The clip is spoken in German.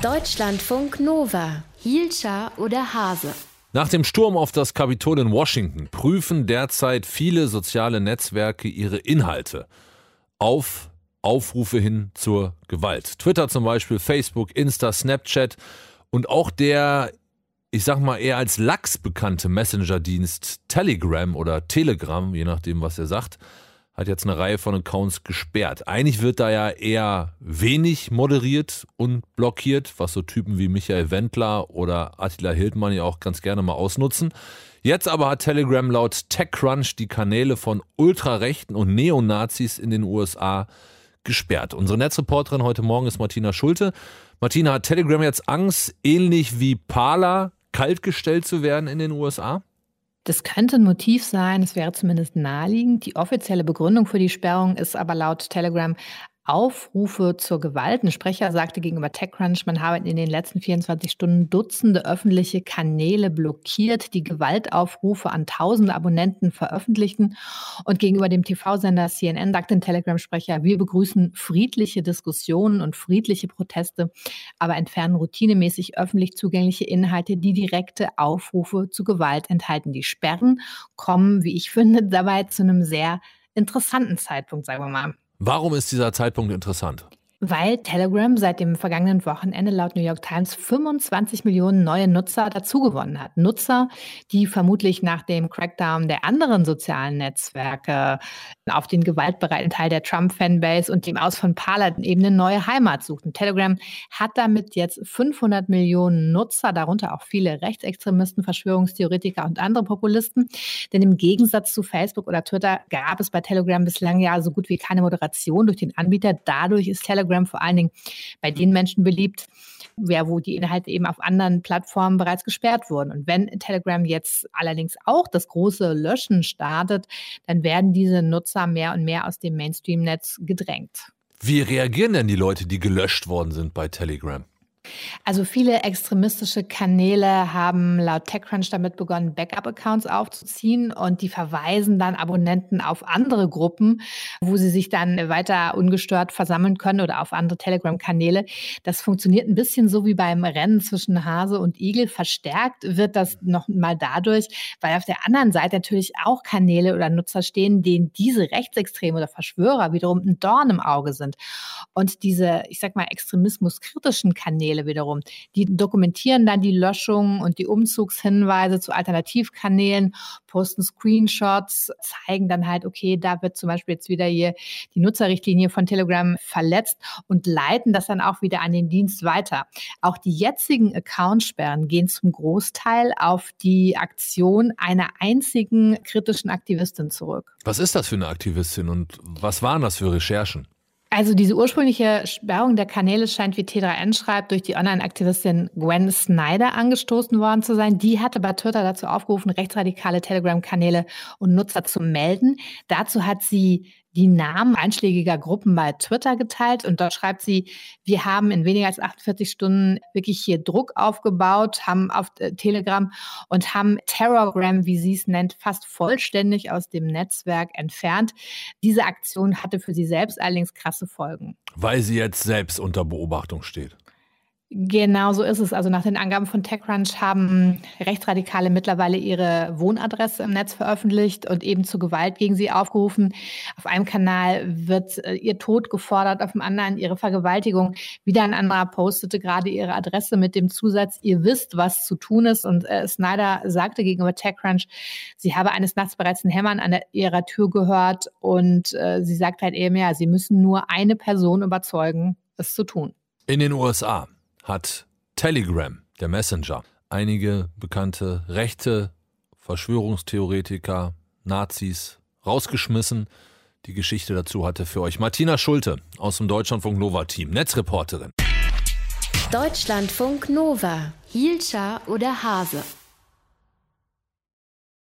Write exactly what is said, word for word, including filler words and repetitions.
Deutschlandfunk Nova. Hielscher oder Hase? Nach dem Sturm auf das Kapitol in Washington prüfen derzeit viele soziale Netzwerke ihre Inhalte auf Aufrufe hin zur Gewalt. Twitter zum Beispiel, Facebook, Insta, Snapchat und auch der, ich sag mal, eher als Lachs bekannte Messenger-Dienst Telegram oder Telegram, je nachdem, was er sagt, hat jetzt eine Reihe von Accounts gesperrt. Eigentlich wird da ja eher wenig moderiert und blockiert, was so Typen wie Michael Wendler oder Attila Hildmann ja auch ganz gerne mal ausnutzen. Jetzt aber hat Telegram laut TechCrunch die Kanäle von Ultrarechten und Neonazis in den U S A gesperrt. Unsere Netzreporterin heute Morgen ist Martina Schulte. Martina, hat Telegram jetzt Angst, ähnlich wie Parler kaltgestellt zu werden in den U S A? Das könnte ein Motiv sein, es wäre zumindest naheliegend. Die offizielle Begründung für die Sperrung ist aber laut Telegram Aufrufe zur Gewalt. Ein Sprecher sagte gegenüber TechCrunch, man habe in den letzten vierundzwanzig Stunden Dutzende öffentliche Kanäle blockiert, die Gewaltaufrufe an tausende Abonnenten veröffentlichten. Und gegenüber dem T V-Sender C N N sagte ein Telegram-Sprecher, wir begrüßen friedliche Diskussionen und friedliche Proteste, aber entfernen routinemäßig öffentlich zugängliche Inhalte, die direkte Aufrufe zu Gewalt enthalten. Die Sperren kommen, wie ich finde, dabei zu einem sehr interessanten Zeitpunkt, sagen wir mal. Warum ist dieser Zeitpunkt interessant? Weil Telegram seit dem vergangenen Wochenende laut New York Times fünfundzwanzig Millionen neue Nutzer dazugewonnen hat. Nutzer, die vermutlich nach dem Crackdown der anderen sozialen Netzwerke auf den gewaltbereiten Teil der Trump-Fanbase und dem Aus von Parler eben eine neue Heimat suchten. Telegram hat damit jetzt fünfhundert Millionen Nutzer, darunter auch viele Rechtsextremisten, Verschwörungstheoretiker und andere Populisten. Denn im Gegensatz zu Facebook oder Twitter gab es bei Telegram bislang ja so gut wie keine Moderation durch den Anbieter. Dadurch ist Telegram vor allen Dingen bei den Menschen beliebt, ja, wo die Inhalte eben auf anderen Plattformen bereits gesperrt wurden. Und wenn Telegram jetzt allerdings auch das große Löschen startet, dann werden diese Nutzer mehr und mehr aus dem Mainstream-Netz gedrängt. Wie reagieren denn die Leute, die gelöscht worden sind bei Telegram? Also viele extremistische Kanäle haben laut TechCrunch damit begonnen, Backup-Accounts aufzuziehen und die verweisen dann Abonnenten auf andere Gruppen, wo sie sich dann weiter ungestört versammeln können oder auf andere Telegram-Kanäle. Das funktioniert ein bisschen so wie beim Rennen zwischen Hase und Igel. Verstärkt wird das noch mal dadurch, weil auf der anderen Seite natürlich auch Kanäle oder Nutzer stehen, denen diese Rechtsextreme oder Verschwörer wiederum ein Dorn im Auge sind. Und diese, ich sag mal, extremismuskritischen Kanäle wiederum. Die dokumentieren dann die Löschungen und die Umzugshinweise zu Alternativkanälen, posten Screenshots, zeigen dann halt, okay, da wird zum Beispiel jetzt wieder hier die Nutzerrichtlinie von Telegram verletzt und leiten das dann auch wieder an den Dienst weiter. Auch die jetzigen Accountsperren gehen zum Großteil auf die Aktion einer einzigen kritischen Aktivistin zurück. Was ist das für eine Aktivistin und was waren das für Recherchen? Also diese ursprüngliche Sperrung der Kanäle scheint, wie T drei N schreibt, durch die Online-Aktivistin Gwen Snyder angestoßen worden zu sein. Die hatte bei Twitter dazu aufgerufen, rechtsradikale Telegram-Kanäle und Nutzer zu melden. Dazu hat sie die Namen einschlägiger Gruppen bei Twitter geteilt und dort schreibt sie, wir haben in weniger als achtundvierzig Stunden wirklich hier Druck aufgebaut, haben auf Telegram und haben Terrorgram, wie sie es nennt, fast vollständig aus dem Netzwerk entfernt. Diese Aktion hatte für sie selbst allerdings krasse Folgen. Weil sie jetzt selbst unter Beobachtung steht. Genau so ist es. Also nach den Angaben von TechCrunch haben Rechtsradikale mittlerweile ihre Wohnadresse im Netz veröffentlicht und eben zur Gewalt gegen sie aufgerufen. Auf einem Kanal wird ihr Tod gefordert, auf dem anderen ihre Vergewaltigung. Wieder ein anderer postete gerade ihre Adresse mit dem Zusatz, ihr wisst, was zu tun ist. Und äh, Snyder sagte gegenüber TechCrunch, sie habe eines Nachts bereits ein Hämmern an der, ihrer Tür gehört und äh, sie sagt halt eben, ja, sie müssen nur eine Person überzeugen, es zu tun. In den U S A hat Telegram, der Messenger, einige bekannte rechte Verschwörungstheoretiker, Nazis rausgeschmissen. Die Geschichte dazu hatte für euch Martina Schulte aus dem Deutschlandfunk Nova-Team, Netzreporterin. Deutschlandfunk Nova. Hielscher oder Hase?